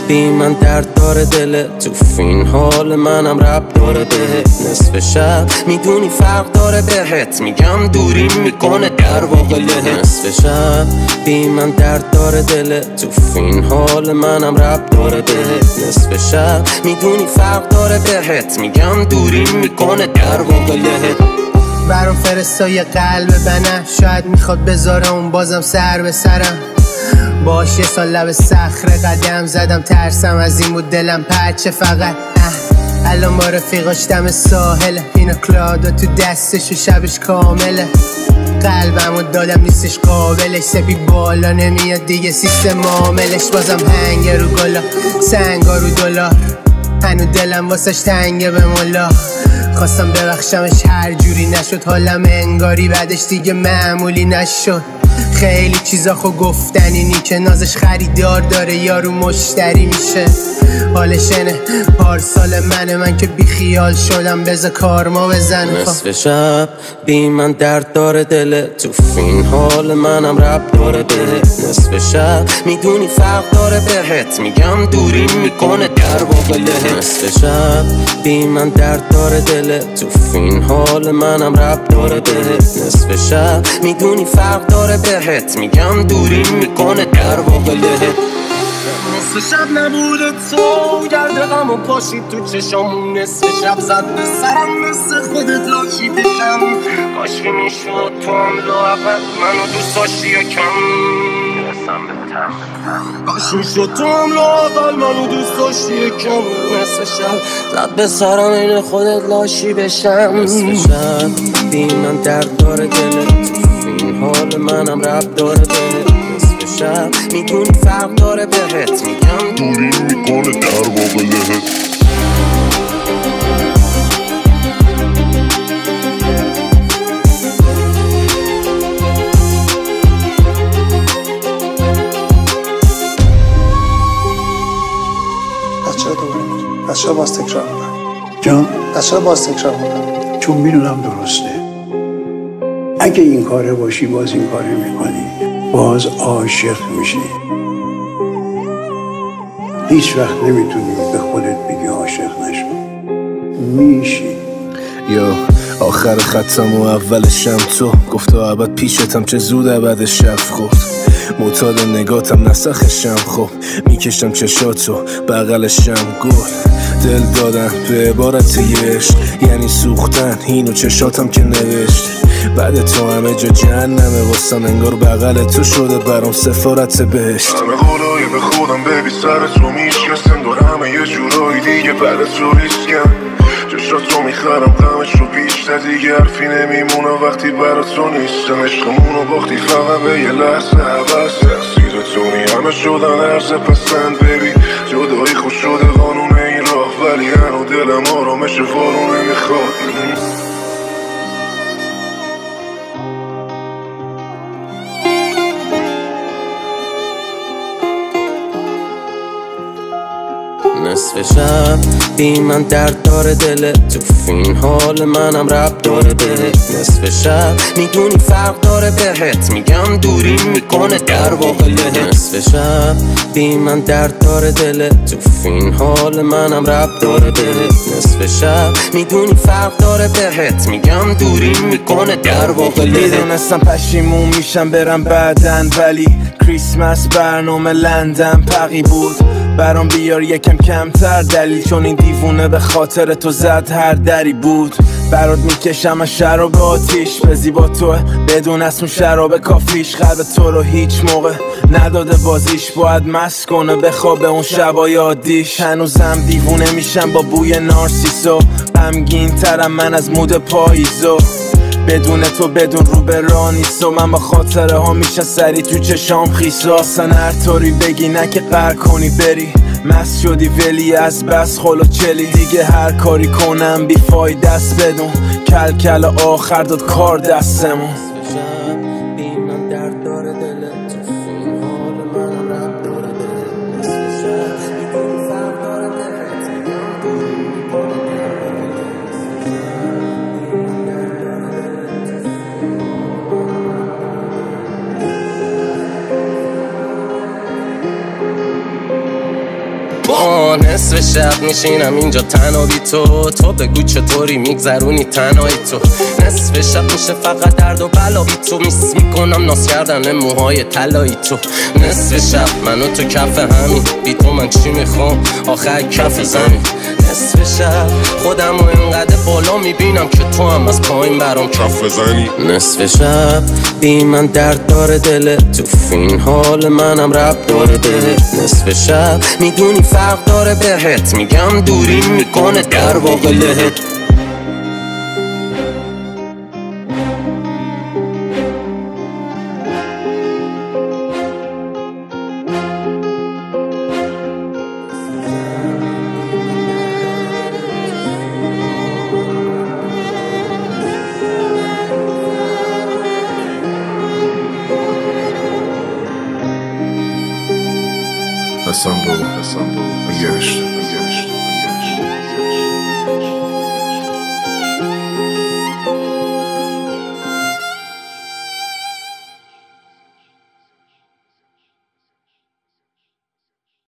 بی من درد داره دلت، تو فین حال منم رب داره بهت. نصف شب میدونی فرق داره بهت، میگم دوری میکنه در واقع لهت. نصف شب بی من درد داره دلت، تو فین حال منم رب داره بهت. نصف شب میدونی فرق داره بهت، میگم دوری میکنه در واقع لهت. برام فرستای قلب بنه، شاید میخواد بذاره اون بازم سر به سرم. باش یه سال لب صخره قدم زدم، ترسم از این بود دلم پرچه فقط. الان با رفیقاش دم ساحله، اینا کلادا تو دستش و شبش کامله. قلبمو دادم نیستش قابلش، سپی بالا نمیاد دیگه سیستم عاملش. بازم هنگ رو گلا، سنگا رو دلار، هنو دلم واسش تنگه به مولا. خواستم ببخشمش هر جوری نشد، حالم انگاری بعدش دیگه معمولی نشد. خیلی چیزا خو گفتنی نی که نازش خریدار داره یارو مشتری میشه. حالشنه پارسال من که بی خیال شدم، بذار کارما بزنه. نصف شب بی من درد داره دلت، تو فین حال منم رب داره بهت. نصف شب میدونی فرق داره بهت، میگم دوری میکنه در واقع لهت. نصف شب بی من درد داره دلت، تو فین حال منم رب داره بهت. نصف شب میدونی فرق داره بهت، میگم دوری میکنه در واقع لهت. نصف شب نبوده تو، گرد غم و پاشید تو چشام. نصف شب زد به سرم، مثل خودت لاشی بشم. کاشکی میشد تو هم لااقل منو دوست داشتی یکم. کاش میشد تو هم لااقل منو دوست داشتی یکم. نصف شب زد به سرم، این خودت لاشی بشم. نصف شب بی من درد داره دلت، تو این حال منم رب داره بهت. شب میدونی فرق داره بهت، میگم دوری میکنه در واقع لهت. از چرا باز تکرار میکنم؟ جان؟ از چرا باز تکرار میکنم؟ چون میدونم درسته. اگه این کاره باشی باز این کاره میکنی، باز عاشق میشی. هیچ وقت نمیتونی به خودت بگی عاشق نشو، میشی. یا آخر خطم و اولشم تو گفتا ابد پیشتم، چه زود ابد شب خورد. معتاد نگاتم نسخشم، خب میکشم چشاتو بغلشم. گل دل دادن به عبارت عشق، یعنی سوختن اینو چشاتم که نوشت. بعد تو همه جا جهنمه واسم، انگار بغل تو شده برام سفارت بهشت. همه قولای به خودم ببی سر تو میشکست، انگار همه یه جورایی دیگه بعد تو ریسکم. چشاتو میخرم غمش رو بیشتر، دیگه حرفی نمیمونه وقتی برا تو نیستم. عشقمونو باختی فقط به یه لحظه عوض، تقصیر تونی همه شدن عرض پسند. ببی جدایی خوش شده قانون این راه، ولی هنو دلم آرامش وارو نمیخواد. نصف شب بی من درد داره دلت، تو فین حال منم رب داره بهت. نصف شب میدونی فرق داره بهت، میگم دوری میکنه در واقع لهت. نصف شب بی من درد داره دلت، تو فین حال منم رب داره بهت. نصف شب میدونی فرق داره بهت، میگم دوری میکنه در واقع لهت. میدونستم پشیمون میشم برم بعدن، ولی کریسمس برنامه لندن پقی بود. برام بیار یکم کمتر دلیل، چون این دیوونه به خاطر تو زد هر دری بود. برات میکشم از شراب آتیش، به زیبا تو بدون اسم شراب کافیش. قلب تو رو هیچ موقع نداده بازیش، باید مست کنه بخوابه اون شبای عادیش. هنوزم دیوونه میشم با بوی نارسیسو، غمگین ترم من از مود پاییزو. بدون تو بدون رو به راه نیست و من با خاطره ها میشه سری تو چشام خیسا. اصلا هر طوری بگی نه که قهر کنی بری، مست شدی ولی از بس خلو چلی. دیگه هر کاری کنم بی فایده است، بدون کل کل آخر داد کار دستمون. نصف شب میشینم اینجا تنها بی تو بگو چطوری میگذرونی تنهایی تو. نصف شب میشه فقط درد و بلا بی تو، میس میکنم ناز کردن موهای طلایی تو. نصف شب منو تو کف همین، بی تو من چی میخوام آخر کف زمین. نصف شب خودم و اینقدر بالا میبینم که تو هم از پایین برام کف بزنی. نصف شب بی من درد داره دله، تو فین حال منم رب داره دله. نصف شب میدونی فرق داره بهت، میگم دوری میکنه در واقع لهت. Assemble, I guess.